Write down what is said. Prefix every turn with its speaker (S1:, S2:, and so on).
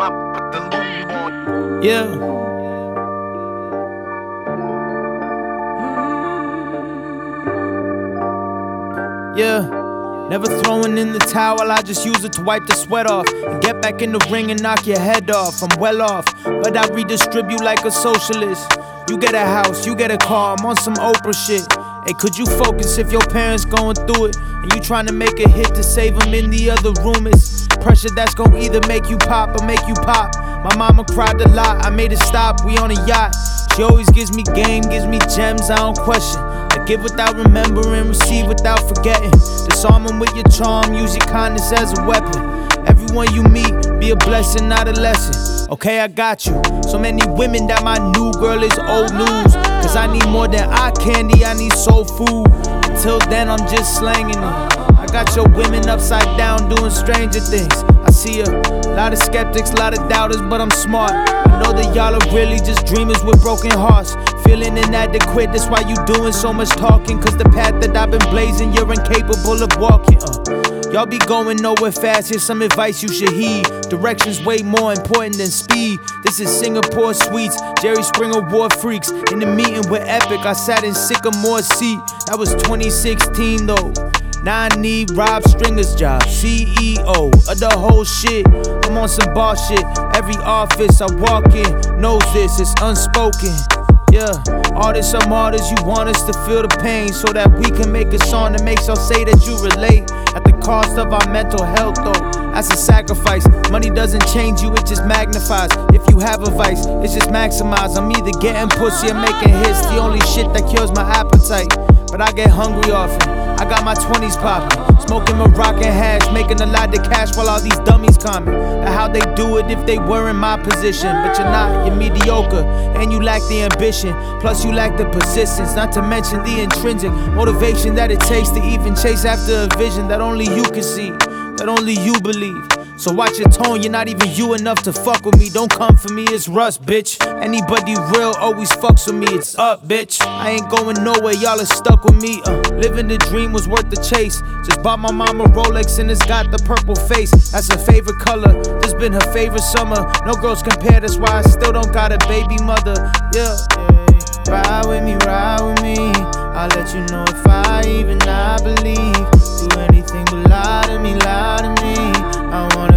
S1: put the loop on.
S2: Yeah. Yeah, never throwing in the towel, I just use it to wipe the sweat off and get back in the ring and knock your head off. I'm well off, but I redistribute like a socialist. You get a house, you get a car, I'm on some Oprah shit. Hey, could you focus if your parents going through it and you trying to make a hit to save them in the other room? It's pressure that's gonna either make you pop or make you pop. My mama cried a lot, I made it stop, we on a yacht. She always gives me game, gives me gems, I don't question. I give without remembering, receive without forgetting. Disarm them with your charm, use your kindness as a weapon. Everyone you meet, be a blessing, not a lesson. Okay, I got you. So many women that my new girl is old news. Cause I need more than eye candy, I need soul food. Until then, I'm just slanging it. I got your women upside down doing stranger things. I see a lot of skeptics, a lot of doubters, but I'm smart. I know that y'all are really just dreamers with broken hearts. Feeling inadequate, that's why you doing so much talking. Cause the path that I've been blazing, you're incapable of walking. Y'all be going nowhere fast, here's some advice you should heed. Direction's way more important than speed. This is Singapore Suites, Jerry Springer War Freaks. In the meeting with Epic, I sat in Sycamore's seat. That was 2016 though. Now I need Rob Stringer's job, CEO of the whole shit. I'm on some boss shit. Every office I walk in knows this, it's unspoken. Yeah, artists are martyrs, you want us to feel the pain so that we can make a song that makes y'all say that you relate. At the cost of our mental health though, that's a sacrifice. Money doesn't change you, it just magnifies. If you have a vice, it's just maximize. I'm either getting pussy or making hits, the only shit that kills my appetite. But I get hungry often, I got my 20s poppin', smoking Moroccan hash, making a lot of cash while all these dummies comment. Now how they do it if they were in my position. But you're not, you're mediocre, and you lack the ambition. Plus you lack the persistence, not to mention the intrinsic motivation that it takes to even chase after a vision that only you can see, that only you believe. So watch your tone, you're not even you enough to fuck with me. Don't come for me, it's Russ, bitch. Anybody real always fucks with me, it's up, bitch. I ain't going nowhere, y'all are stuck with me. Living the dream was worth the chase. Just bought my mama Rolex and it's got the purple face. That's her favorite color, this been her favorite summer. No girls compare, that's why I still don't got a baby mother. Yeah, ride with me, I'll let you know if I even I believe. Do anything but lie to me, lie to me. I wanna